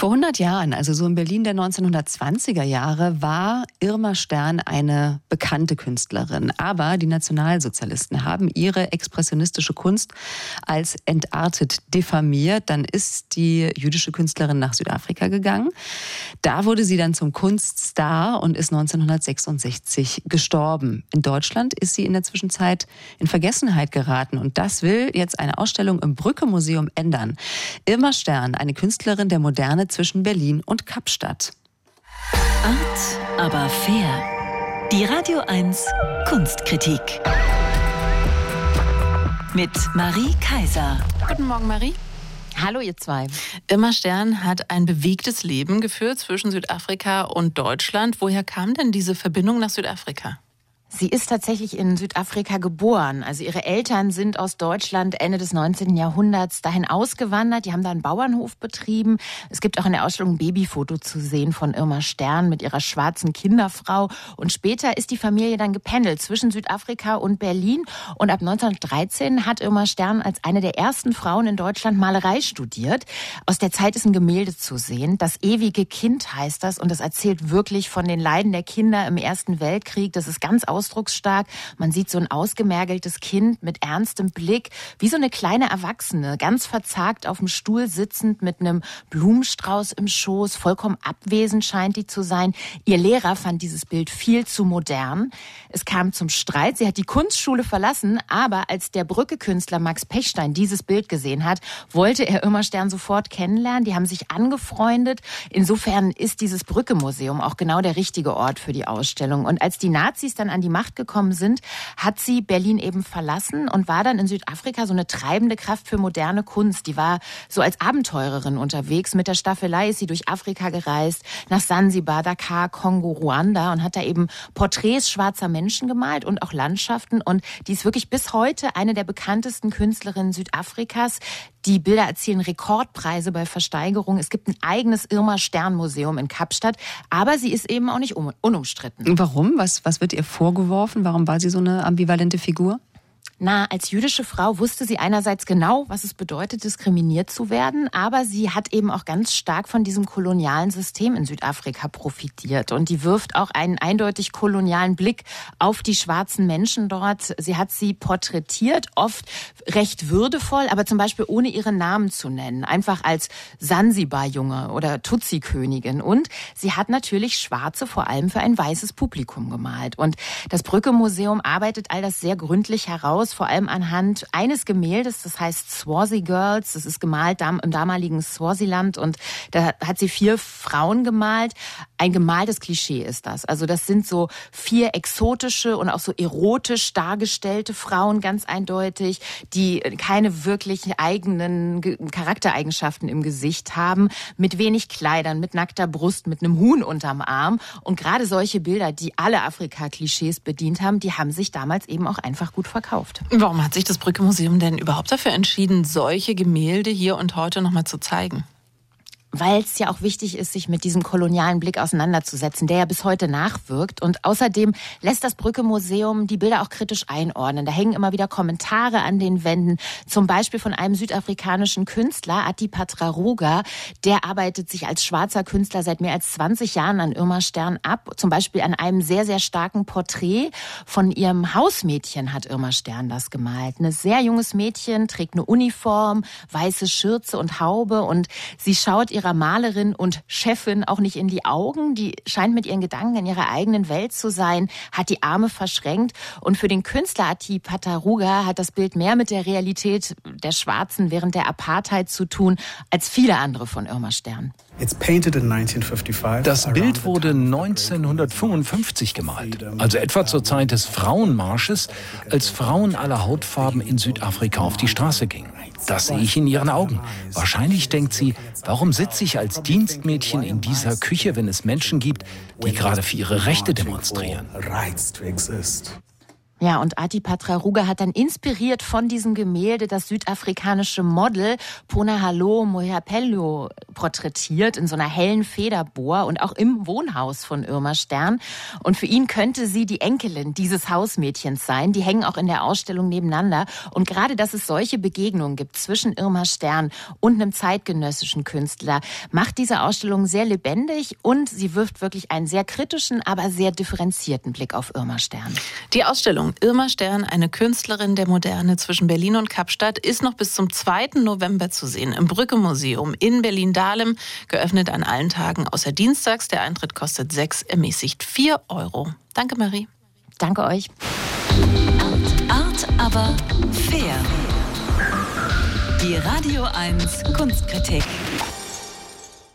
Vor 100 Jahren, also so in Berlin der 1920er Jahre, war Irma Stern eine bekannte Künstlerin. Aber die Nationalsozialisten haben ihre expressionistische Kunst als entartet diffamiert. Dann ist die jüdische Künstlerin nach Südafrika gegangen. Da wurde sie dann zum Kunststar und ist 1966 gestorben. In Deutschland ist sie in der Zwischenzeit in Vergessenheit geraten. Und das will jetzt eine Ausstellung im Brücke-Museum ändern. Irma Stern, eine Künstlerin der Moderne zwischen Berlin und Kapstadt. Art, aber fair. Die Radio 1 Kunstkritik. Mit Marie Kaiser. Guten Morgen, Marie. Hallo, ihr zwei. Irma Stern hat ein bewegtes Leben geführt zwischen Südafrika und Deutschland. Woher kam denn diese Verbindung nach Südafrika? Sie ist tatsächlich in Südafrika geboren. Also ihre Eltern sind aus Deutschland Ende des 19. Jahrhunderts dahin ausgewandert. Die haben da einen Bauernhof betrieben. Es gibt auch in der Ausstellung ein Babyfoto zu sehen von Irma Stern mit ihrer schwarzen Kinderfrau. Und später ist die Familie dann gependelt zwischen Südafrika und Berlin. Und ab 1913 hat Irma Stern als eine der ersten Frauen in Deutschland Malerei studiert. Aus der Zeit ist ein Gemälde zu sehen. Das ewige Kind heißt das. Und das erzählt wirklich von den Leiden der Kinder im Ersten Weltkrieg. Das ist ganz ausdrucksstark. Man sieht so ein ausgemergeltes Kind mit ernstem Blick, wie so eine kleine Erwachsene, ganz verzagt auf dem Stuhl sitzend mit einem Blumenstrauß im Schoß, vollkommen abwesend scheint die zu sein. Ihr Lehrer fand dieses Bild viel zu modern. Es kam zum Streit. Sie hat die Kunstschule verlassen, aber als der Brücke-Künstler Max Pechstein dieses Bild gesehen hat, wollte er Irma Stern sofort kennenlernen. Die haben sich angefreundet. Insofern ist dieses Brücke-Museum auch genau der richtige Ort für die Ausstellung. Und als die Nazis dann an die Macht gekommen sind, hat sie Berlin eben verlassen und war dann in Südafrika so eine treibende Kraft für moderne Kunst. Die war so als Abenteurerin unterwegs. Mit der Staffelei ist sie durch Afrika gereist, nach Sansibar, Dakar, Kongo, Ruanda und hat da eben Porträts schwarzer Menschen gemalt und auch Landschaften. Und die ist wirklich bis heute eine der bekanntesten Künstlerinnen Südafrikas. Die Bilder erzielen Rekordpreise bei Versteigerungen. Es gibt ein eigenes Irma-Stern-Museum in Kapstadt, aber sie ist eben auch nicht unumstritten. Warum? Was wird ihr vorgeworfen? Warum war sie so eine ambivalente Figur? Na, als jüdische Frau wusste sie einerseits genau, was es bedeutet, diskriminiert zu werden, aber sie hat eben auch ganz stark von diesem kolonialen System in Südafrika profitiert. Und die wirft auch einen eindeutig kolonialen Blick auf die schwarzen Menschen dort. Sie hat sie porträtiert, oft recht würdevoll, aber zum Beispiel ohne ihren Namen zu nennen. Einfach als Sansibar-Junge oder Tutsi-Königin. Und sie hat natürlich Schwarze vor allem für ein weißes Publikum gemalt. Und das Brücke-Museum arbeitet all das sehr gründlich heraus, vor allem anhand eines Gemäldes, das heißt Swazi Girls. Das ist gemalt im damaligen Swaziland und da hat sie 4 Frauen gemalt. Ein gemaltes Klischee ist das. Also das sind so 4 exotische und auch so erotisch dargestellte Frauen, ganz eindeutig, die keine wirklich eigenen Charaktereigenschaften im Gesicht haben, mit wenig Kleidern, mit nackter Brust, mit einem Huhn unterm Arm. Und gerade solche Bilder, die alle Afrika-Klischees bedient haben, die haben sich damals eben auch einfach gut verkauft. Warum hat sich das Brücke-Museum denn überhaupt dafür entschieden, solche Gemälde hier und heute nochmal zu zeigen? Weil es ja auch wichtig ist, sich mit diesem kolonialen Blick auseinanderzusetzen, der ja bis heute nachwirkt. Und außerdem lässt das Brücke-Museum die Bilder auch kritisch einordnen. Da hängen immer wieder Kommentare an den Wänden, zum Beispiel von einem südafrikanischen Künstler, Adipatra Ruga. Der arbeitet sich als schwarzer Künstler seit mehr als 20 Jahren an Irma Stern ab. Zum Beispiel an einem sehr, sehr starken Porträt von ihrem Hausmädchen hat Irma Stern das gemalt. Ein sehr junges Mädchen, trägt eine Uniform, weiße Schürze und Haube und sie schaut ihrer Malerin und Chefin auch nicht in die Augen. Die scheint mit ihren Gedanken in ihrer eigenen Welt zu sein, hat die Arme verschränkt. Und für den Künstler Adipatra Ruga hat das Bild mehr mit der Realität der Schwarzen während der Apartheid zu tun, als viele andere von Irma Stern. Das Bild wurde 1955 gemalt, also etwa zur Zeit des Frauenmarsches, als Frauen aller Hautfarben in Südafrika auf die Straße gingen. Das sehe ich in ihren Augen. Wahrscheinlich denkt sie, warum sitze ich als Dienstmädchen in dieser Küche, wenn es Menschen gibt, die gerade für ihre Rechte demonstrieren? Ja, und Ati Patraruga hat dann inspiriert von diesem Gemälde das südafrikanische Model Punahalo Mohapelo porträtiert in so einer hellen Federboa und auch im Wohnhaus von Irma Stern. Und für ihn könnte sie die Enkelin dieses Hausmädchens sein. Die hängen auch in der Ausstellung nebeneinander. Und gerade, dass es solche Begegnungen gibt zwischen Irma Stern und einem zeitgenössischen Künstler, macht diese Ausstellung sehr lebendig und sie wirft wirklich einen sehr kritischen, aber sehr differenzierten Blick auf Irma Stern. Die Ausstellung Irma Stern, eine Künstlerin der Moderne zwischen Berlin und Kapstadt, ist noch bis zum 2. November zu sehen im Brücke-Museum in Berlin-Dahlem. Geöffnet an allen Tagen außer dienstags. Der Eintritt kostet 6, ermäßigt 4 €. Danke, Marie. Danke euch. Art, aber fair. Die Radio 1 Kunstkritik.